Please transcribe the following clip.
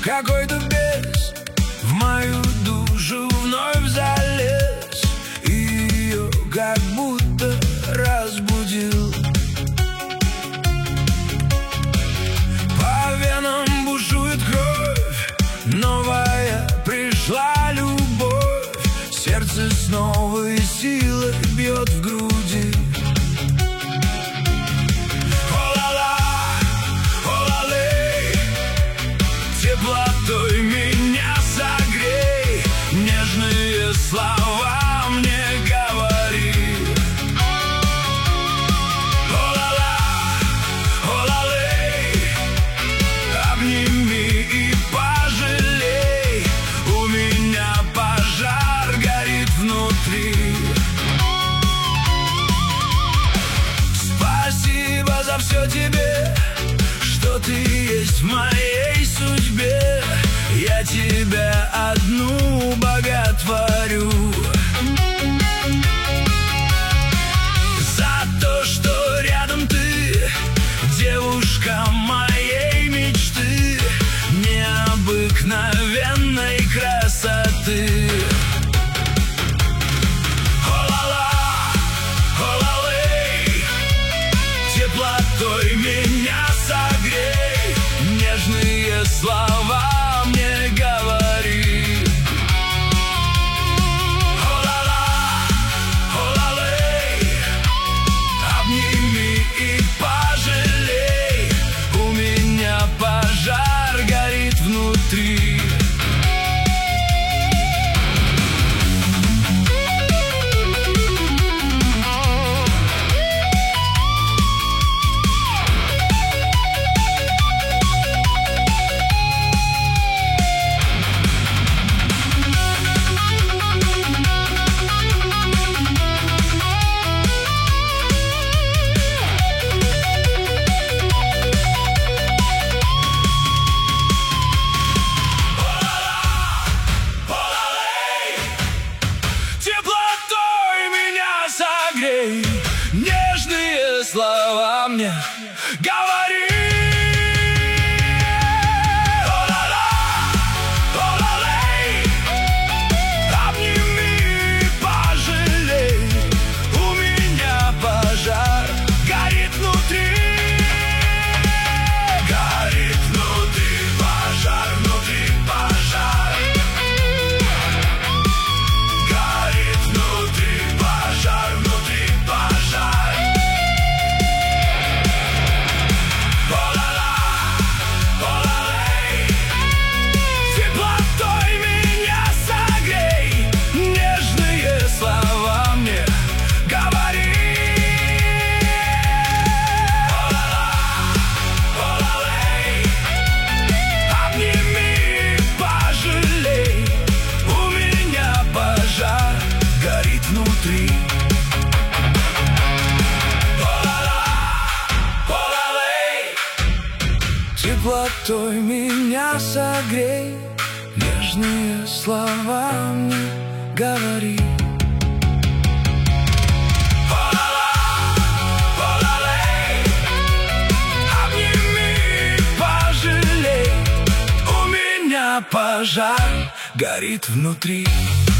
Какой-то бес в мою душу вновь залез, и ее как будто разбудил. По венам бушует кровь, новая пришла любовь. Сердце с новой силой бьет в груди. Теплотой меня согрей, нежные слова мне говори. О-ла-ла, о-ла-лей, обними и пожалей, у меня пожар горит внутри. Спасибо за все тебе, что ты есть в моей судьбе. Я тебя одну боготворю за то, что рядом ты, девушка моей мечты, необыкновенной красоты. О-ла-ла, о-ла-лей, теплотой меня согрей, нежные слова мне говори. О-ла-ла, о-ла-лей, обними и пожалей, у меня пожар горит внутри. Нежные слова мне говори. О-ла-ла, о-ла-лей, обними, пожалей, у меня пожар горит внутри. Горит внутри пожар, внутри пожар. Горит внутри пожар, внутри пожар. О-ла-ла, о-ла-лей, теплотой меня согрей, нежные слова мне говори. О-ла-ла, о-ла-лей, обними, пожалей, у меня пожар горит внутри. Теплотой меня согрей, нежные слова мне говори. О-ла-ла, о-ла-лей, обними, пожалей, у меня пожар горит внутри.